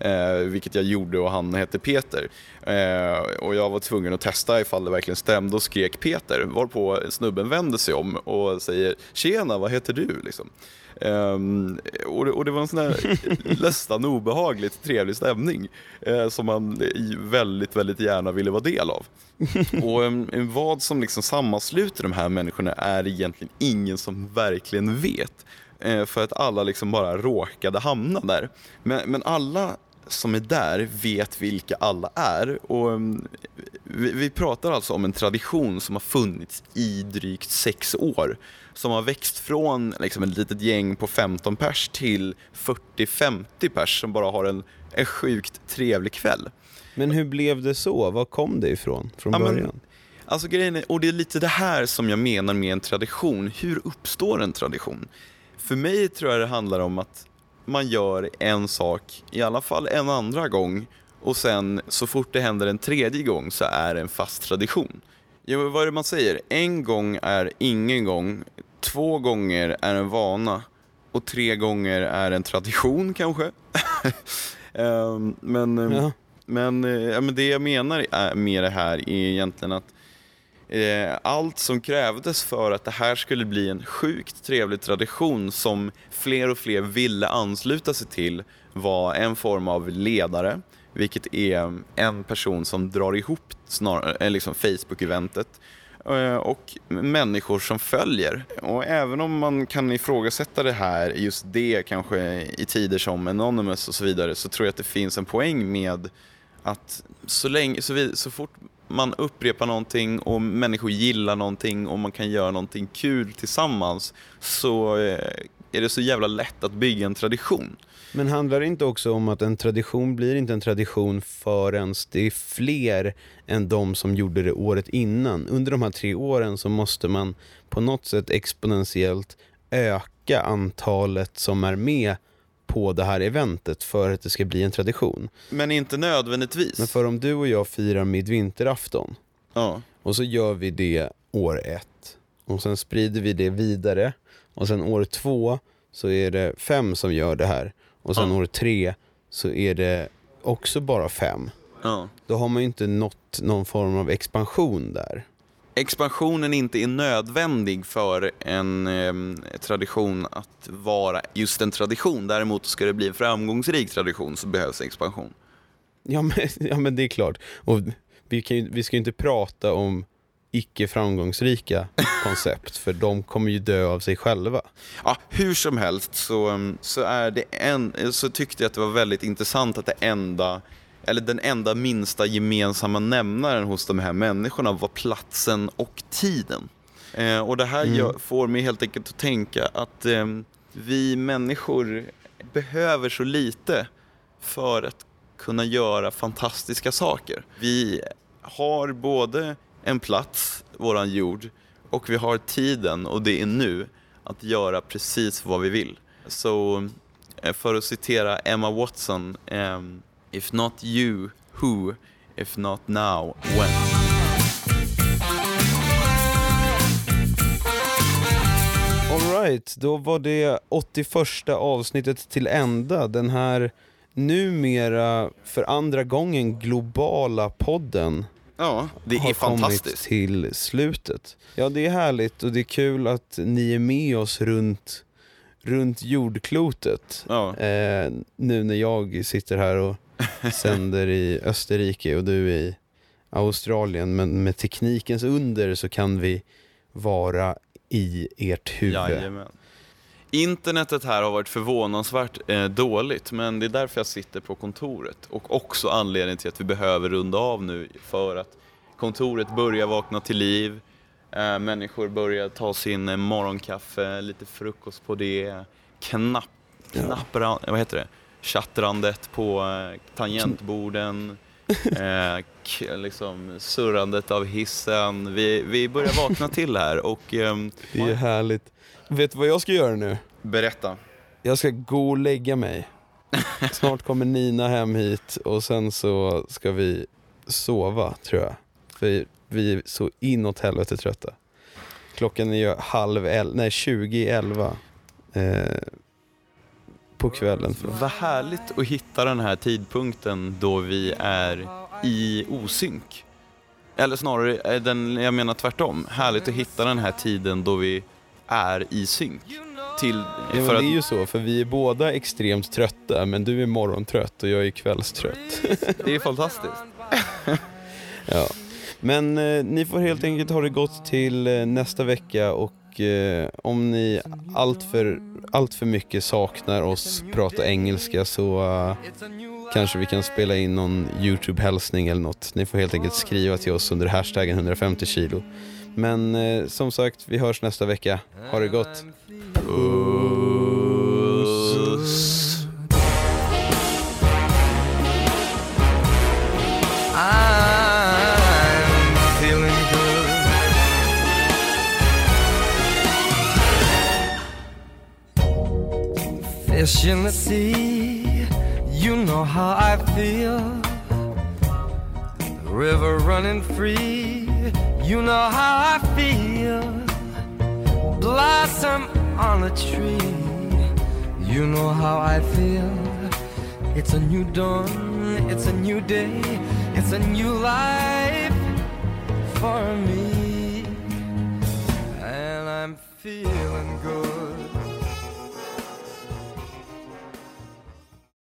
eh, vilket jag gjorde, och han hette Peter. Eh, och jag var tvungen att testa ifall det verkligen stämde och skrek Peter, varpå snubben vände sig om och säger tjena, vad heter du? Liksom. Um, och, det, och det var en sån här nästan obehagligt trevlig stämning eh, som man väldigt, väldigt gärna ville vara del av. Och um, vad som liksom sammansluter de här människorna är egentligen ingen som verkligen vet, eh, för att alla liksom bara råkade hamna där. Men, men alla som är där vet vilka alla är, och um, vi, vi pratar alltså om en tradition som har funnits i drygt sex år, som har växt från liksom ett litet gäng på femton pers till fyrtio femtio pers som bara har en, en sjukt trevlig kväll. Men hur blev det så? Var kom det ifrån från ja, början? Men, alltså grejen är, och det är lite det här som jag menar med en tradition. Hur uppstår en tradition? För mig tror jag det handlar om att man gör en sak i alla fall en andra gång, och sen så fort det händer en tredje gång så är det en fast tradition. Ja, vad är det man säger? En gång är ingen gång, två gånger är en vana, och tre gånger är en tradition kanske. um, men, ja. men, ja, men det jag menar med det här är egentligen att eh, allt som krävdes för att det här skulle bli en sjukt trevlig tradition som fler och fler ville ansluta sig till var en form av ledare, vilket är en person som drar ihop snarare, liksom Facebook-eventet, och människor som följer. Och även om man kan ifrågasätta det här, just det kanske i tider som Anonymous och så vidare, så tror jag att det finns en poäng med att så länge, så, vid, så fort man upprepar någonting och människor gillar någonting och man kan göra någonting kul tillsammans, så är det så jävla lätt att bygga en tradition. Men handlar det inte också om att en tradition blir inte en tradition förrän det är fler än de som gjorde det året innan? Under de här tre åren så måste man på något sätt exponentiellt öka antalet som är med på det här eventet för att det ska bli en tradition. Men inte nödvändigtvis. Men för om du och jag firar midvinterafton, ja. och så gör vi det år ett, och sen sprider vi det vidare, och sen år två så är det fem som gör det här. Och sen ja. år tre så är det också bara fem. Ja. Då har man ju inte nått någon form av expansion där. Expansionen inte är nödvändig för en eh, tradition att vara just en tradition. Däremot ska det bli en framgångsrik tradition så behövs expansion. Ja men, ja, men det är klart. Och vi, kan ju, vi ska ju inte prata om icke-framgångsrika koncept, för de kommer ju dö av sig själva. Ja, hur som helst så, så, är det en, så tyckte jag att det var väldigt intressant att det enda, eller den enda minsta gemensamma nämnaren hos de här människorna var platsen och tiden. Eh, och det här mm. gör, får mig helt enkelt att tänka att eh, vi människor behöver så lite för att kunna göra fantastiska saker. Vi har både en plats, våran jord, och vi har tiden, och det är nu, att göra precis vad vi vill. Så för att citera Emma Watson, um, if not you, who? If not now, when? All right, då var det åttioförsta avsnittet till ända. Den här numera för andra gången globala podden. Ja, det är fantastiskt. Till slutet. Ja, det är härligt och det är kul att ni är med oss runt, runt jordklotet. Ja. Eh, nu när jag sitter här och sänder i Österrike och du i Australien. Men med teknikens under så kan vi vara i ert huvud. Jajamän. Internetet här har varit förvånansvärt eh, dåligt, men det är därför jag sitter på kontoret. Och också anledningen till att vi behöver runda av nu, för att kontoret börjar vakna till liv. Eh, människor börjar ta sin eh, morgonkaffe, lite frukost på det. Knapp, knappra, vad heter det? Chattrandet på eh, tangentborden. Eh, k- liksom surrandet av hissen. Vi, vi börjar vakna till här. Och, eh, det är härligt. Vet du vad jag ska göra nu? Berätta. Jag ska gå och lägga mig. Snart kommer Nina hem hit och sen så ska vi sova, tror jag. För vi är så inåt helvete trötta. Klockan är ju halv el- nej, tjugo i elva. Eh, på kvällen. För Vad härligt att hitta den här tidpunkten då vi är i osynk. Eller snarare, är den, jag menar tvärtom. Härligt att hitta den här tiden då vi är i synk. Till, ja, men för det att, är ju så, för vi är båda extremt trötta, men du är morgontrött och jag är kvällstrött. det är fantastiskt. Ja. Men eh, ni får helt enkelt ha det gott till eh, nästa vecka, och eh, om ni allt för, allt för mycket saknar oss prata engelska, så uh, kanske vi kan spela in någon YouTube-hälsning eller något. Ni får helt enkelt skriva till oss under hashtaggen hundrafemtio kilo. Men eh, som sagt, vi hörs nästa vecka. Ha det gott. Puss. I'm feeling good. Fish in the sea, you know how I feel. The river running free, you know how I feel. Blossom on a tree, you know how I feel. It's a new dawn, it's a new day, it's a new life for me, and I'm feeling good.